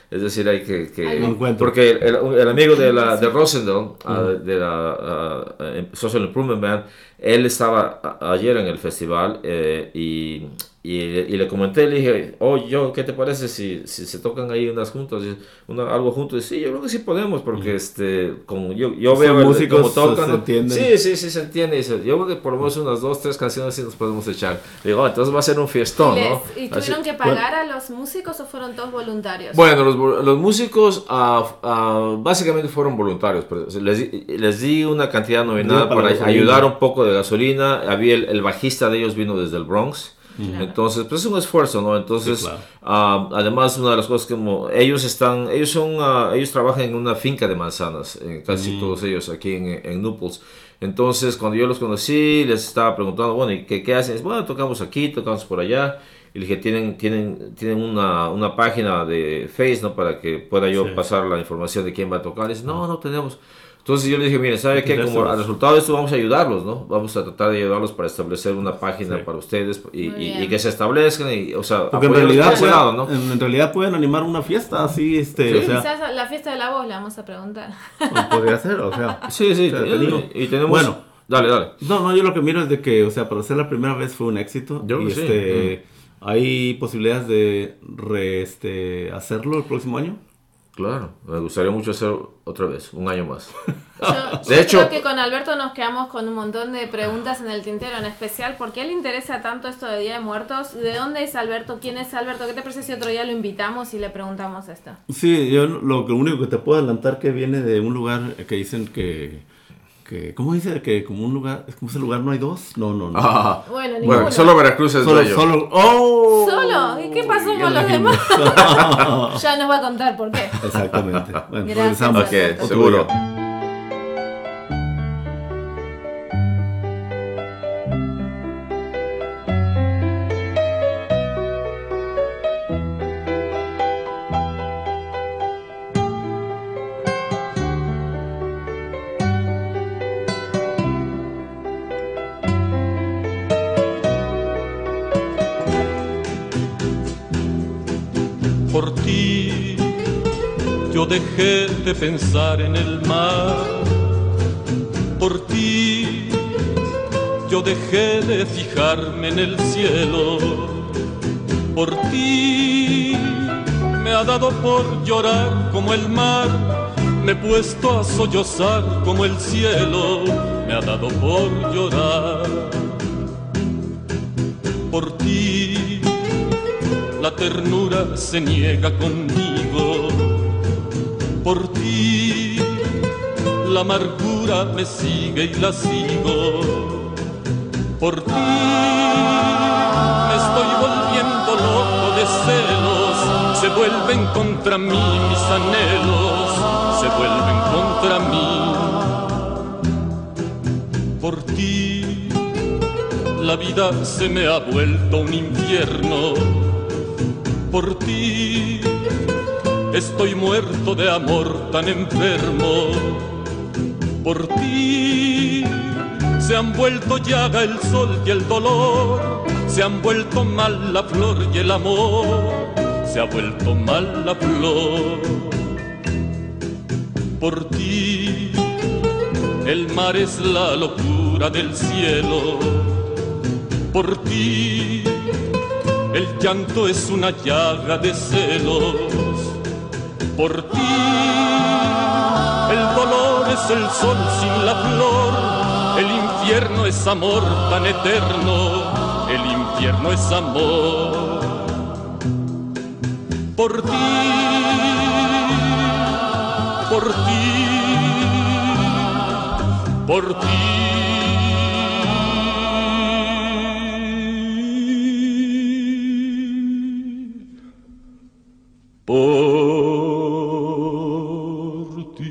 Es decir, hay que... que encuentro. porque el, el amigo de, la, de Rosendale, uh, de la uh, Social Improvement Band, él estaba a, ayer en el festival eh, y, y, y le comenté, le dije, oh, yo, ¿qué te parece si, si se tocan ahí unas juntas, una, algo juntos? Y sí, yo creo que sí podemos, porque este, como yo, yo Son veo músicos, como tocan, se entienden. sí, sí, sí, se entiende. Y se, yo creo que por lo menos unas dos, tres canciones sí nos podemos echar. Digo, oh, entonces va a ser un fiestón, Les, ¿no? ¿Y tuvieron Así, que pagar a los músicos o fueron todos voluntarios? bueno, los, los músicos uh, uh, básicamente fueron voluntarios. Pero les, di, les di una cantidad nominal para, para ayudar un poco de gasolina. Había el, el bajista de ellos vino desde el Bronx. Uh-huh. Entonces, pues es un esfuerzo, ¿no? Entonces, sí, claro. uh, además, una de las cosas que como ellos están, ellos son, uh, ellos trabajan en una finca de manzanas, eh, casi uh-huh. todos ellos aquí en, en Newport. Entonces, cuando yo los conocí, les estaba preguntando, bueno, ¿y qué, qué hacen? Bueno, tocamos aquí, tocamos por allá. Y le dije, tienen, tienen, tienen una, una página de Face, ¿no? Para que pueda yo sí. pasar la información de quién va a tocar. Y dice, no, no tenemos. Entonces yo le dije, mire, ¿sabe qué? Como al resultado de esto vamos a ayudarlos, ¿no? Vamos a tratar de ayudarlos para establecer una página sí. para ustedes y, y, y que se establezcan y, o sea, porque en realidad, puede, lado, ¿no? en, en realidad pueden animar una fiesta así, este, sí, o sea, quizás la fiesta de la voz le vamos a preguntar. Podría ser, o sea. Sí, sí, o sea, y, tenemos, y tenemos... Bueno, dale, dale. No, no, yo lo que miro es de que, o sea, para ser la primera vez fue un éxito. Yo y sí. este, mm. ¿hay posibilidades de re, este, hacerlo el próximo año? Claro, me gustaría mucho hacer otra vez, un año más. Yo, de yo hecho, creo que con Alberto nos quedamos con un montón de preguntas en el tintero, en especial, ¿por qué le interesa tanto esto de Día de Muertos? ¿De dónde es Alberto? ¿Quién es Alberto? ¿Qué te parece si otro día lo invitamos y le preguntamos esto? Sí, yo lo, lo único que te puedo adelantar que viene de un lugar que dicen que... Que, ¿cómo dice? Que como un lugar, ¿cómo ese lugar no hay dos? No, no, no. Ah, bueno, bueno, solo Veracruz es solo, bello. Solo, oh, ¿Solo? ¿Y qué pasó con los demás? Ya nos va a contar por qué. Exactamente. Bueno, gracias. Ok, seguro. Por ti yo dejé de pensar en el mar, por ti yo dejé de fijarme en el cielo, por ti me ha dado por llorar como el mar, me he puesto a sollozar como el cielo, me ha dado por llorar, por ti la ternura se niega conmigo, por ti la amargura me sigue y la sigo, por ti me estoy volviendo loco de celos, se vuelven contra mí mis anhelos, se vuelven contra mí, por ti la vida se me ha vuelto un infierno, por ti estoy muerto de amor tan enfermo, por ti se han vuelto llaga el sol y el dolor, se han vuelto mal la flor y el amor, se ha vuelto mal la flor, por ti el mar es la locura del cielo, por ti el llanto es una llaga de celos, por ti el dolor es el sol sin la flor, el infierno es amor tan eterno, el infierno es amor, por ti, por ti, por ti. Por ti.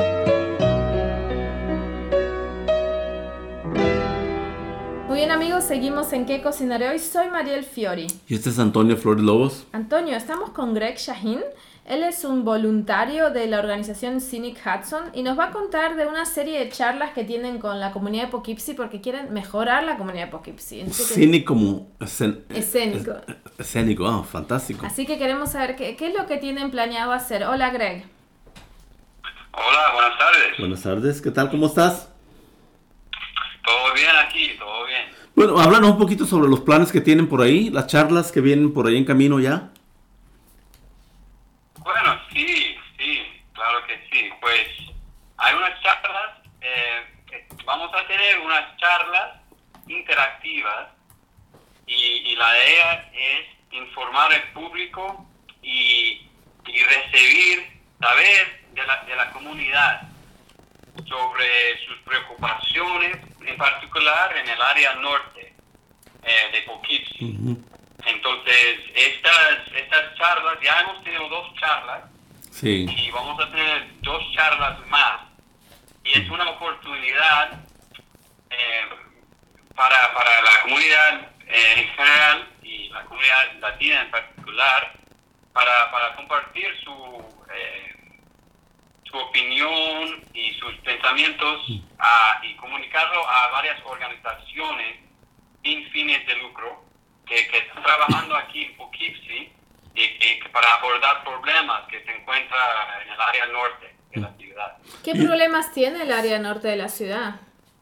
Muy bien, amigos, seguimos en ¿Qué cocinaré hoy? Soy Mariel Fiori. Y este es Antonio Flores Lobos. Antonio, estamos con Greg Shaheen. Él es un voluntario de la organización Scenic Hudson y nos va a contar de una serie de charlas que tienen con la comunidad de Poughkeepsie porque quieren mejorar la comunidad de Poughkeepsie. Scenic como escen- escénico. es- escénico, ah, fantástico. Así que queremos saber qué, qué es lo que tienen planeado hacer. Hola, Greg. Hola, buenas tardes. Buenas tardes, ¿qué tal? ¿Cómo estás? Todo bien aquí, todo bien. Bueno, háblanos un poquito sobre los planes que tienen por ahí, las charlas que vienen por ahí en camino ya. Bueno, sí, sí, claro que sí. Pues hay unas charlas, eh, eh, vamos a tener unas charlas interactivas y, y la idea es informar al público y, y recibir, saber de la, de la comunidad sobre sus preocupaciones, en particular en el área norte eh, de Poughkeepsie. Uh-huh. Entonces, estas, estas charlas, ya hemos tenido dos charlas, Sí. y vamos a tener dos charlas más. Y es una oportunidad eh, para, para la comunidad eh, en general y la comunidad latina en particular, para, para compartir su, eh, su opinión y sus pensamientos a, y comunicarlo a varias organizaciones sin fines de lucro que, que están trabajando aquí en Poughkeepsie y, y que para abordar problemas que se encuentran en el área norte de la ciudad. ¿Qué problemas tiene el área norte de la ciudad?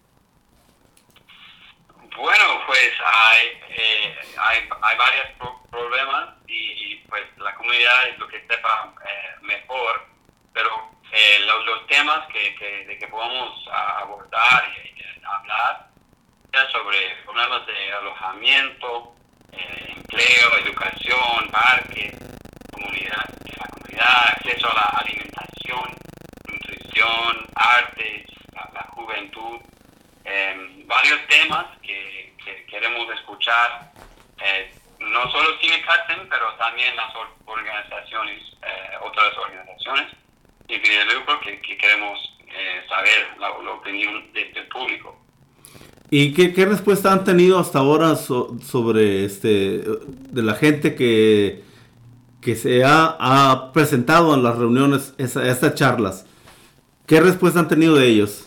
Bueno, pues hay, eh, hay, hay varios pro- problemas y, y pues la comunidad es lo que sepa eh, mejor, pero eh, los, los temas que, que, de que podemos a, abordar y, y hablar es sobre problemas de alojamiento, eh, empleo, educación, parques, comunidad, la comunidad, acceso a la alimentación, nutrición, artes, la, la juventud. Eh, varios temas que, que queremos escuchar, eh, no solo Scenic Hudson, pero también las or- organizaciones, eh, otras organizaciones sin fines de lucro que, que queremos eh, saber la, la opinión de- del público. ¿Y qué, qué respuesta han tenido hasta ahora so- sobre este de la gente que, que se ha, ha presentado en las reuniones, esa, estas charlas? ¿Qué respuesta han tenido de ellos?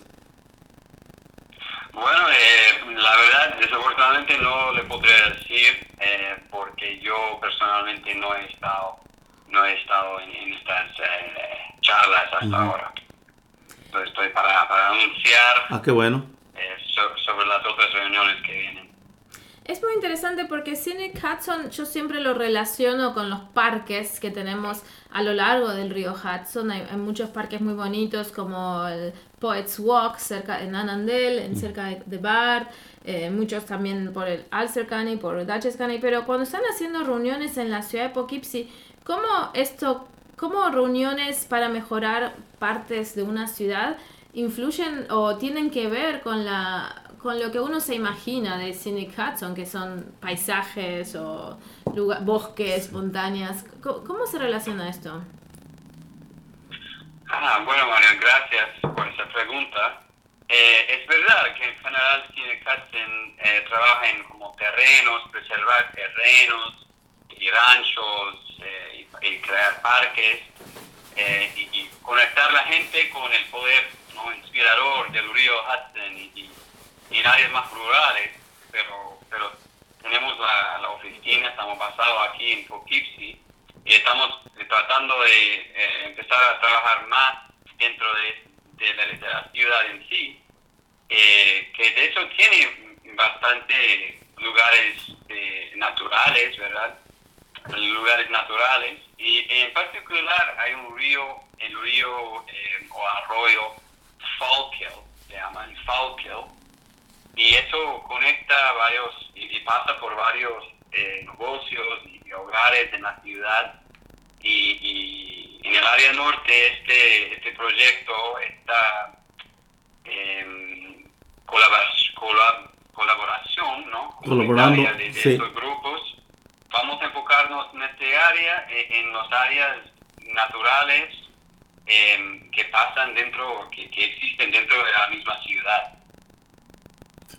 Bueno, eh, la verdad, desafortunadamente no le podría decir eh, porque yo personalmente no he estado, no he estado en, en estas eh, charlas hasta Uh-huh. ahora. Entonces estoy para, para anunciar Ah, qué bueno. eh, so- sobre las otras reuniones que vienen. Es muy interesante porque Scenic Hudson yo siempre lo relaciono con los parques que tenemos a lo largo del río Hudson. Hay, hay muchos parques muy bonitos como el Poets Walk cerca de Annandale, en cerca de, de Bard, eh, muchos también por el Ulster Caney, por Dutchess Caney, pero cuando están haciendo reuniones en la ciudad de Poughkeepsie, ¿cómo esto, cómo reuniones para mejorar partes de una ciudad influyen o tienen que ver con la con lo que uno se imagina de Scenic Hudson, que son paisajes o lugar, bosques, montañas? ¿Cómo, cómo se relaciona esto? Ah, bueno, Mario, gracias por esa pregunta. Eh, es verdad que en general Scenic Hudson eh, trabaja en como terrenos, preservar terrenos y ranchos eh, y, y crear parques eh, y, y conectar la gente con el poder, ¿no?, inspirador del río Hudson y, y, y en áreas más rurales, pero, pero tenemos la, la oficina, estamos basados aquí en Poughkeepsie y estamos tratando de eh, empezar a trabajar más dentro de, de, la, de la ciudad en sí, eh, que de hecho tiene bastante lugares eh, naturales, ¿verdad? Lugares naturales, y, y en particular hay un río, el río eh, o arroyo Fallkill, se llama el Fallkill, y eso conecta varios, y, y pasa por varios eh, negocios y hogares en la ciudad, y, y en el área norte este, este proyecto, esta eh, colabor- colab- colaboración, ¿no?, Colaborando, comunitaria de, de sí. estos grupos, vamos a enfocarnos en este área, eh, en las áreas naturales eh, que pasan dentro, que, que existen dentro de la misma ciudad.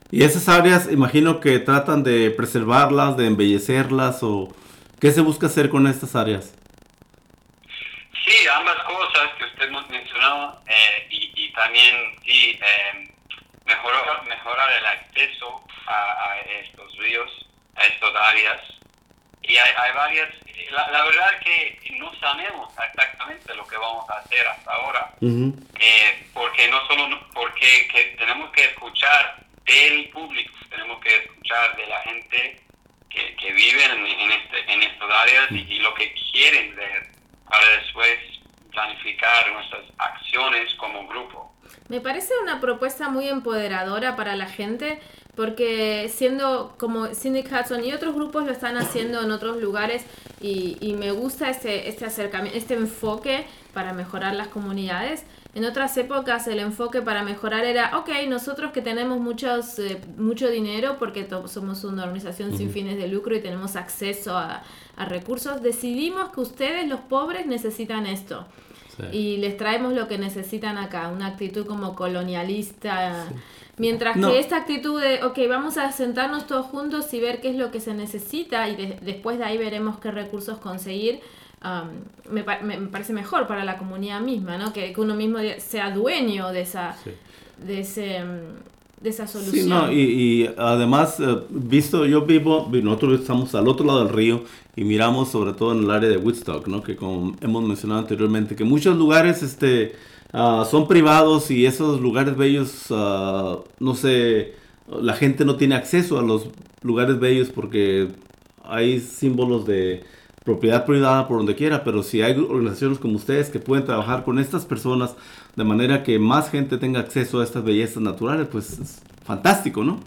Y esas áreas, imagino que tratan de preservarlas, de embellecerlas, o ¿qué se busca hacer con estas áreas? Sí, ambas cosas que usted mencionó, eh, y, y también sí, eh, mejorar, mejorar el acceso a, a estos ríos, a estas áreas. Y hay, hay varias, la, la verdad que no sabemos exactamente lo que vamos a hacer hasta ahora, uh-huh. eh, porque no solo, porque que tenemos que escuchar del público, tenemos que escuchar de la gente que, que vive en, en, este, en estas áreas, uh-huh. y, y lo que quieren ver, para después planificar nuestras acciones como grupo. Me parece una propuesta muy empoderadora para la gente, porque siendo como Cindy Hudson y otros grupos lo están haciendo en otros lugares, y, y me gusta este, este acercamiento, este enfoque para mejorar las comunidades. En otras épocas el enfoque para mejorar era, ok, nosotros que tenemos muchos, eh, mucho dinero, porque to- somos una organización uh-huh. sin fines de lucro y tenemos acceso a, a recursos, decidimos que ustedes, los pobres, necesitan esto. Sí. Y les traemos lo que necesitan acá, una actitud como colonialista. Sí. Mientras no. que esta actitud de, ok, vamos a sentarnos todos juntos y ver qué es lo que se necesita, y de- después de ahí veremos qué recursos conseguir. Um, me, me, me parece mejor para la comunidad misma, ¿no? Que, que uno mismo sea dueño de esa, sí. de ese, de esa solución. Sí, no, y, y además, eh, visto, yo vivo, nosotros estamos al otro lado del río y miramos sobre todo en el área de Woodstock, ¿no? Que como hemos mencionado anteriormente, que muchos lugares este, uh, son privados, y esos lugares bellos, uh, no sé, la gente no tiene acceso a los lugares bellos porque hay símbolos de propiedad privada por donde quiera, pero si hay organizaciones como ustedes que pueden trabajar con estas personas de manera que más gente tenga acceso a estas bellezas naturales, pues es fantástico, ¿no?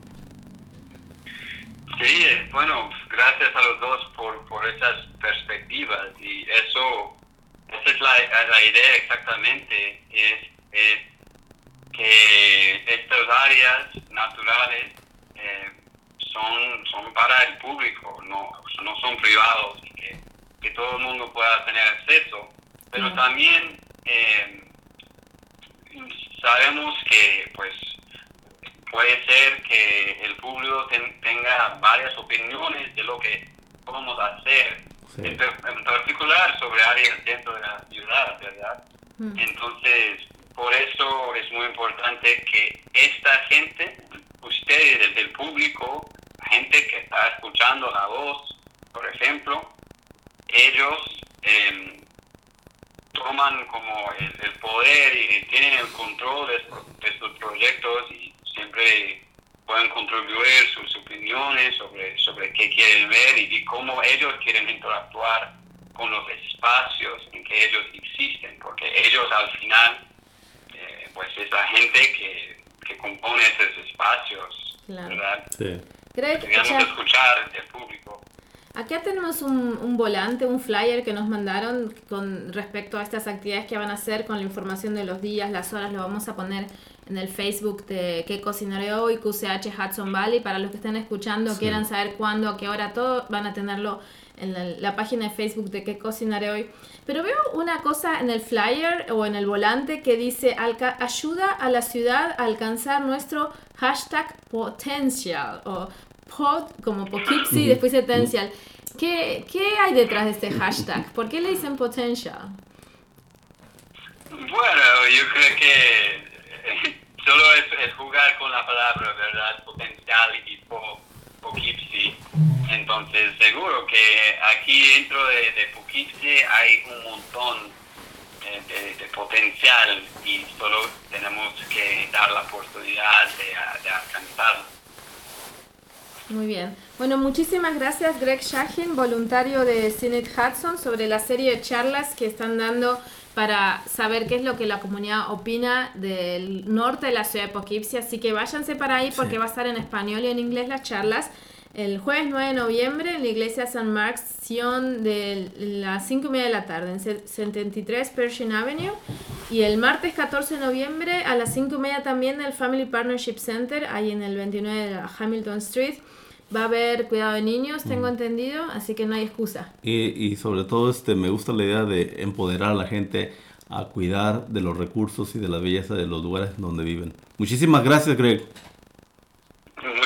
Sí, bueno, gracias a los dos por, por esas perspectivas, y eso, esa es la, la idea exactamente, es, es que estas áreas naturales eh, son, son para el público, no, no son privados, y que, que todo el mundo pueda tener acceso, pero mm. también eh, sabemos que pues puede ser que el público ten, tenga varias opiniones de lo que podemos hacer, sí. en, en particular sobre áreas dentro de la ciudad, ¿verdad? Mm. Entonces, por eso es muy importante que esta gente, ustedes, el, el público, la gente que está escuchando la voz, por ejemplo, ellos eh, toman como el, el poder y, y tienen el control de, de estos proyectos, y siempre pueden contribuir sus opiniones sobre, sobre qué quieren ver y, y cómo ellos quieren interactuar con los espacios en que ellos existen, porque ellos al final, eh, pues es la gente que, que compone esos espacios, claro. ¿verdad? Sí. Queríamos escuchar del público. Acá tenemos un, un volante, un flyer que nos mandaron con respecto a estas actividades que van a hacer, con la información de los días, las horas. Lo vamos a poner en el Facebook de ¿Qué cocinaré hoy? Q C H Hudson Valley. Para los que estén escuchando, sí. quieran saber cuándo, a qué hora, todo, van a tenerlo en la, la página de Facebook de ¿Qué cocinaré hoy? Pero veo una cosa en el flyer o en el volante que dice alca- ayuda a la ciudad a alcanzar nuestro hashtag potential, o pod, como Poughkeepsie, después potential. ¿Qué, ¿Qué hay detrás de este hashtag? ¿Por qué le dicen potential? Bueno, yo creo que solo es, es jugar con la palabra, ¿verdad? Potencial y Poughkeepsie. Entonces, seguro que aquí dentro de, de Poughkeepsie hay un montón de, de, de potencial, y solo tenemos que dar la oportunidad de, de alcanzarlo. Muy bien. Bueno, muchísimas gracias, Greg Shahin, voluntario de Synod Hudson, sobre la serie de charlas que están dando para saber qué es lo que la comunidad opina del norte de la ciudad de Poughkeepsie. Así que váyanse para ahí, porque sí. va a estar en español y en inglés las charlas. El jueves nueve de noviembre en la iglesia San Mark's Sion de las cinco y media de la tarde en setenta y tres Pershing Avenue, y el martes catorce de noviembre a las cinco y media también en el Family Partnership Center, ahí en el veintinueve de la Hamilton Street. Va a haber cuidado de niños, tengo mm. entendido, así que no hay excusa. Y, y sobre todo este me gusta la idea de empoderar a la gente a cuidar de los recursos y de la belleza de los lugares donde viven. Muchísimas gracias, Greg.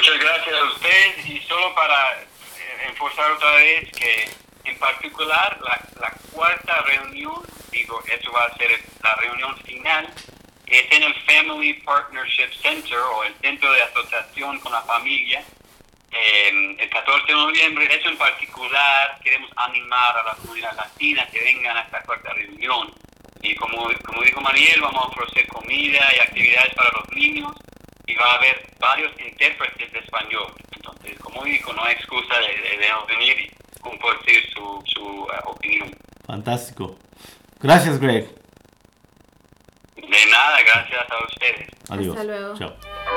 solo para enforzar otra vez que en particular la, la cuarta reunión, digo, eso va a ser la reunión final, es en el Family Partnership Center o el Centro de Asociación con la Familia, eh, el catorce de noviembre. Eso en particular queremos animar a la comunidad latina que vengan a esta cuarta reunión. Y como, como dijo Mariel, vamos a ofrecer comida y actividades para los niños y va a haber varios intérpretes de español. Entonces, como dijo, no hay excusa de, de, de no venir y compartir su, su uh, opinión. Fantástico. Gracias, Greg. De nada, gracias a ustedes. Adiós. Hasta luego. Chao.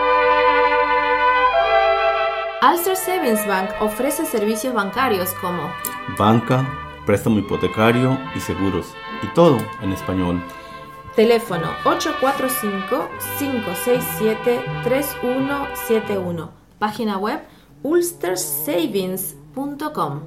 Ulster Savings Bank ofrece servicios bancarios como banca, préstamo hipotecario y seguros. Y todo en español. teléfono ocho cuatro cinco, cinco seis siete, tres uno siete uno. Página web ulster savings punto com.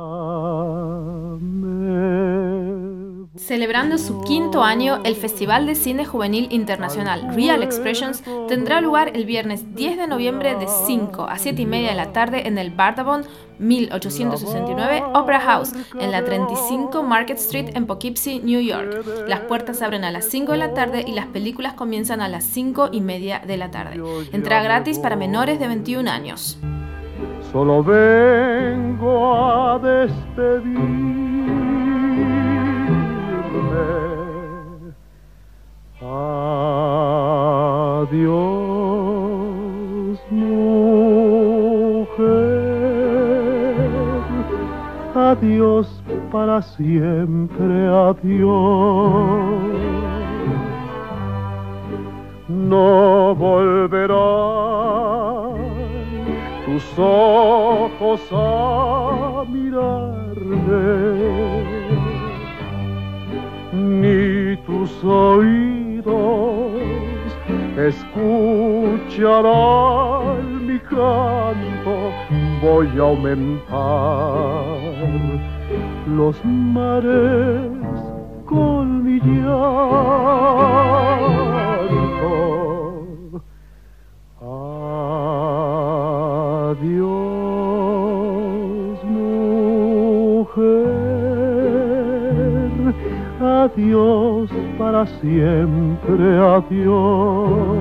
Celebrando su quinto año, el Festival de Cine Juvenil Internacional Real Expressions tendrá lugar el viernes diez de noviembre de cinco a siete y media de la tarde en el Bardavon mil ochocientos sesenta y nueve Opera House, en la treinta y cinco Market Street en Poughkeepsie, New York. Las puertas abren a las cinco de la tarde y las películas comienzan a las cinco y media de la tarde. Entrada gratis para menores de veintiún años. Solo vengo a despedirme. Adiós, mujer, adiós para siempre, adiós. No volverán tus ojos a mirarme, ni tus oídos escucharán mi canto. Voy a aumentar los mares con mi llanto. Adiós, mujer, adiós para siempre, adiós.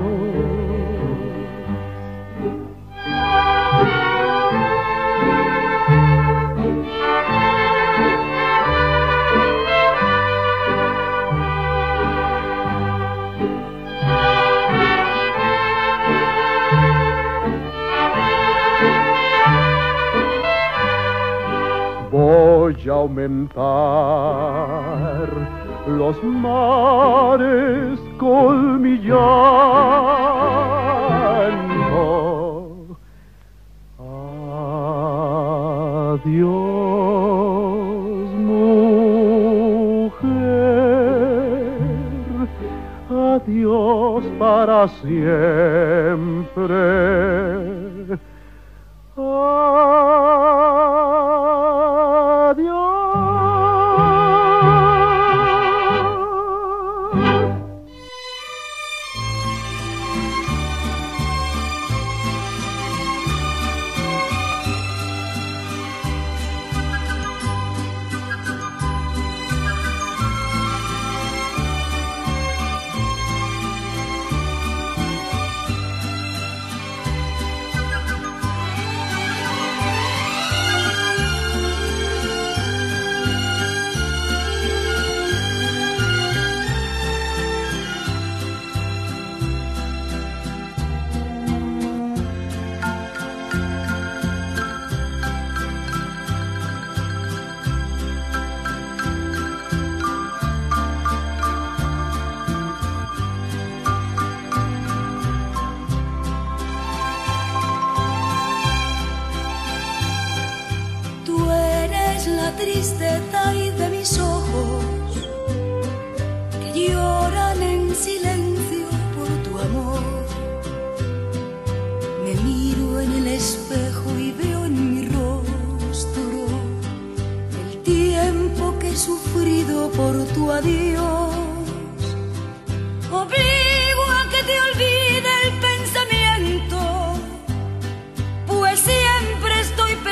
Voy a aumentar los mares con mi llanto. Adiós, mujer, adiós para siempre. Tristeza y de mis ojos que lloran en silencio por tu amor. Me miro en el espejo y veo en mi rostro el tiempo que he sufrido por tu adiós. Obligo a que te olvide el pensamiento, pues siempre estoy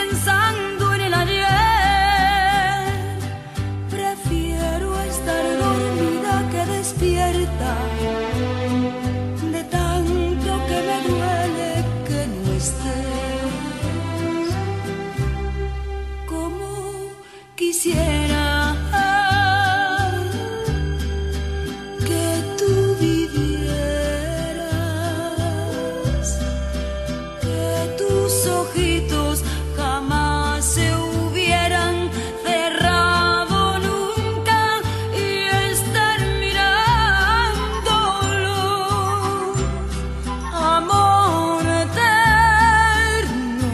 quisiera que tú vivieras, que tus ojitos jamás se hubieran cerrado nunca y estar mirándolos, amor eterno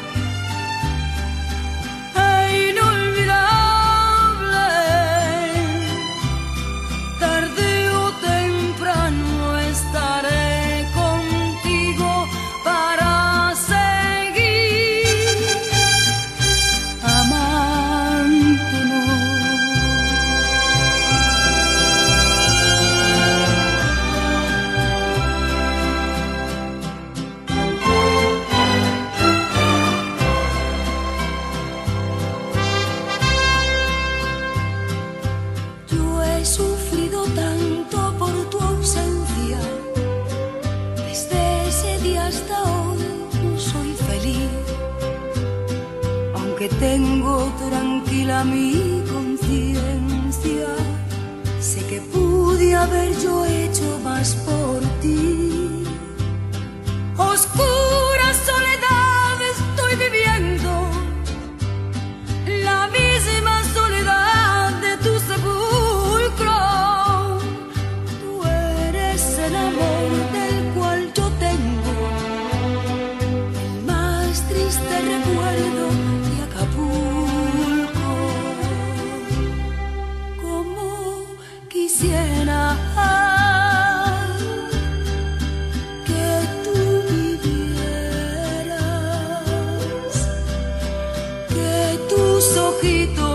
e inolvidable. Tarde o temprano estaré contigo para seguir amándonos. Yo he sufrido tanto por tu ausencia, desde ese día hasta hoy no soy feliz, aunque tengo tranquila mi conciencia, sé que pude haber yo hecho más por ti. Oscura soledad estoy viviendo, la misma soledad de tu sepulcro. Tú eres el amor del cual yo tengo el más triste recuerdo de Acapulco. Como quisiera que tú vivieras, que tus ojitos